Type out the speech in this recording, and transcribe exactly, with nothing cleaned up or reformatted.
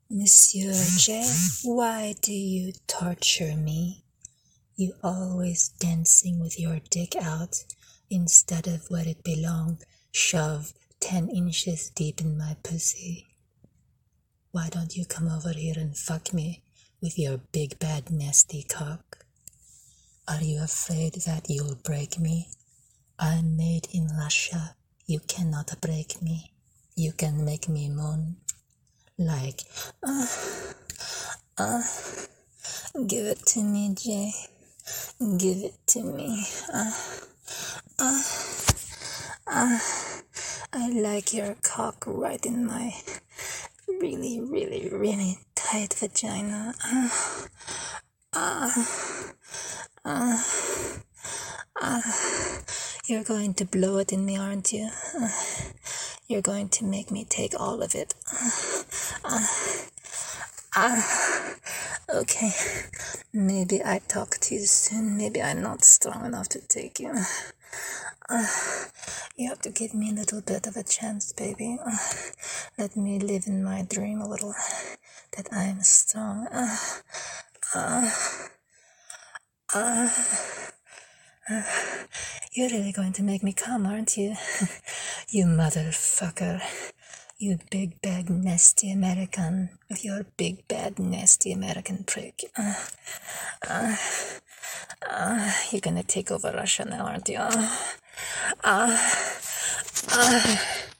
Monsieur J, why do you torture me? You always dancing with your dick out instead of where it belong, shoved ten inches deep in my pussy. Why don't you come over here and fuck me with your big bad nasty cock? Are you afraid that you'll break me? I'm made in Russia. You cannot break me. You can make me moan. Like, uh, uh, give it to me, Jay. Give it to me. Uh, uh, uh, I like your cock right in my really, really, really tight vagina. Uh, uh, uh, uh, you're going to blow it in me, aren't you? Uh, you're going to make me take all of it. Uh, uh, uh, okay, maybe I talk too soon. Maybe I'm not strong enough to take you. Uh, you have to give me a little bit of a chance, baby. Uh, let me live in my dream a little. That I'm strong. Uh, uh, uh, uh, you're really going to make me come, aren't you? You motherfucker. You big bad nasty American with your big bad nasty American prick. Uh, uh, uh, you're gonna take over Russia now, aren't you? Uh, uh, uh.